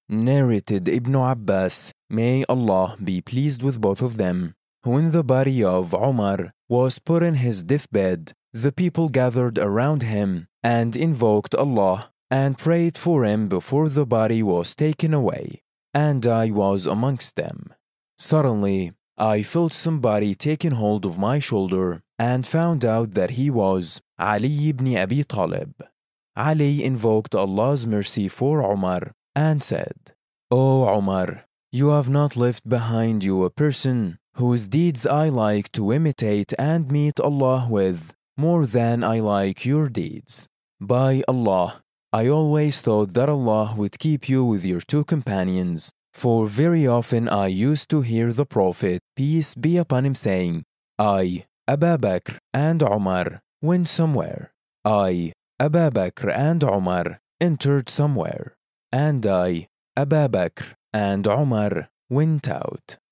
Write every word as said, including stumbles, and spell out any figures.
Narrated Ibn Abbas, may Allah be pleased with both of them. When the body of Umar was put in his deathbed, the people gathered around him and invoked Allah and prayed for him before the body was taken away, and I was amongst them. Suddenly, I felt somebody taking hold of my shoulder and found out that he was Ali ibn Abi Talib. Ali invoked Allah's mercy for Umar and said, "O Umar, you have not left behind you a person whose deeds I like to imitate and meet Allah with more than I like your deeds. By Allah, I always thought that Allah would keep you with your two companions, for very often I used to hear the Prophet, peace be upon him, saying, I, Abu Bakr and Umar, went somewhere. I, Abu Bakr and Umar, entered somewhere. And I, Abu Bakr and Umar, went out."